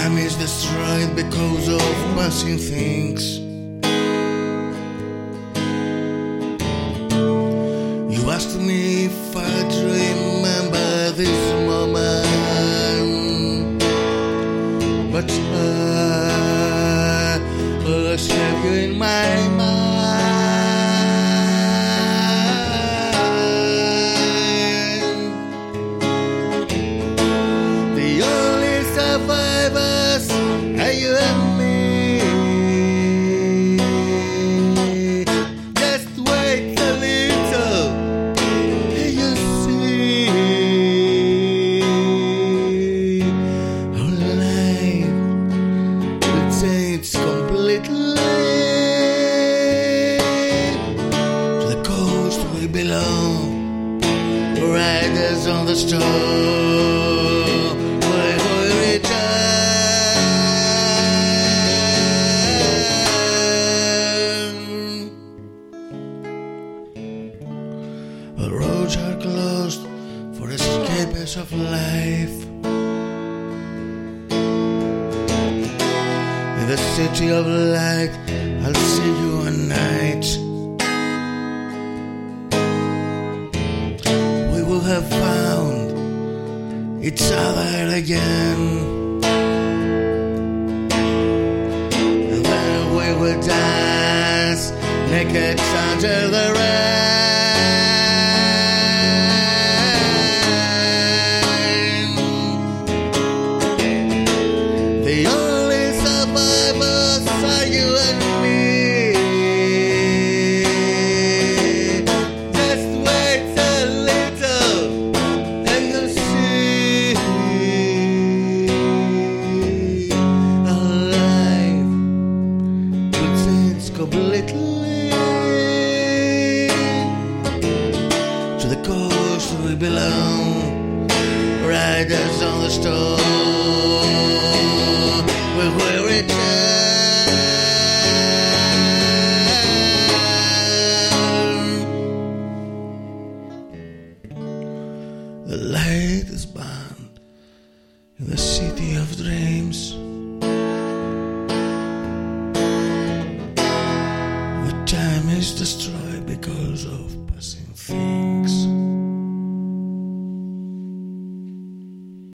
time is destroyed because of passing things. You asked me if I'd remember this moment, but I lost you in my mind. The only survivors are you and me. Just wait a little, and you see our life will change completely. To the coast we belong, riders on the storm, where we return. The roads are closed for escapists of life. In the city of light, I'll see you at night. We will have found each other again, and then we will dance naked under the rain. The only survivors are you and me. Just wait a little, and you'll see our life will change completely. To the coast we belong, riders on the storm, where we return. The light is burned in the city of dreams. The time is destroyed because of